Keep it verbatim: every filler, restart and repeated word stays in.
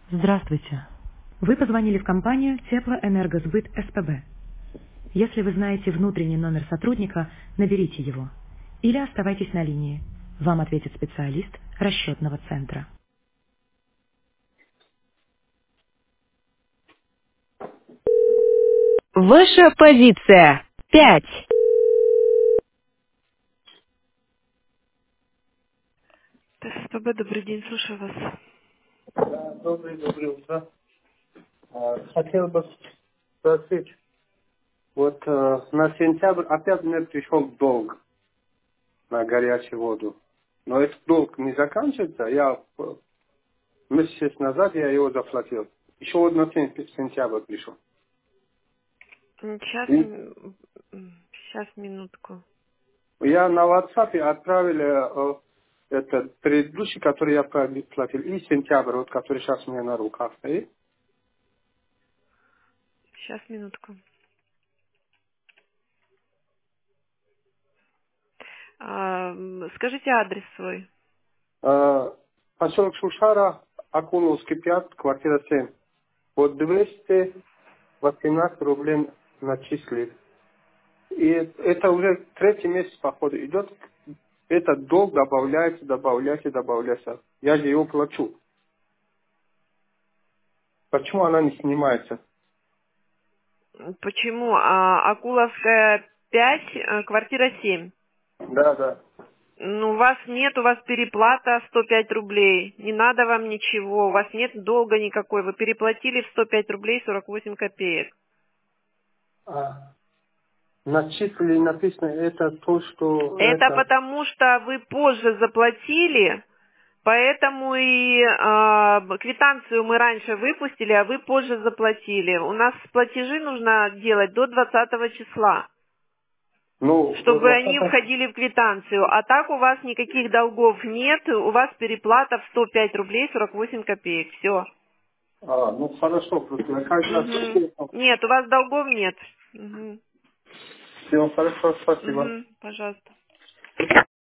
Здравствуйте. Вы позвонили в компанию Теплоэнергосбыт СПБ. Если вы знаете внутренний номер сотрудника, наберите его. Или оставайтесь на линии. Вам ответит специалист расчетного центра. Ваша позиция. Пять. ТСПБ, добрый день, слушаю вас. Да, добрый, доброе утро. А, Хотел бы спросить, вот э, на сентябрь опять мне пришел долг на горячую воду. Но этот долг не заканчивается. Я э, месяц назад я его заплатил. Еще вот на сен- сентябрь пришел. Сейчас, И сейчас минутку. я на WhatsApp отправил э, этот предыдущий, который я платил, и сентябрь, вот который сейчас у меня на руках стоит. Сейчас минутку. А, м, скажите адрес свой. Э, Поселок Шушара, Акуловский пять, квартира семь. Вот двести восемнадцать рублей начислили. И это уже третий месяц, походу, идет. Этот долг добавляется, добавляется, добавляется. Я же его плачу. Почему она не снимается? Почему? А, Акуловская пять, а, квартира семь. Да, да. Ну, у вас нет, у вас переплата сто пять рублей. Не надо вам ничего, у вас нет долга никакой. Вы переплатили в сто пять рублей сорок восемь копеек. А, начислили, написано, это то, что Это это... потому, что вы позже заплатили, поэтому и а, квитанцию мы раньше выпустили, а вы позже заплатили. У нас платежи нужно делать до двадцатого числа, Ну, до чтобы они двадцатого. входили в квитанцию. А так у вас никаких долгов нет, у вас переплата в сто пять рублей сорок восемь копеек. Все. А, ну хорошо, просто я как Угу. раз... Нет, у вас долгов нет. Угу. Все, хорошо, спасибо. Угу. Пожалуйста.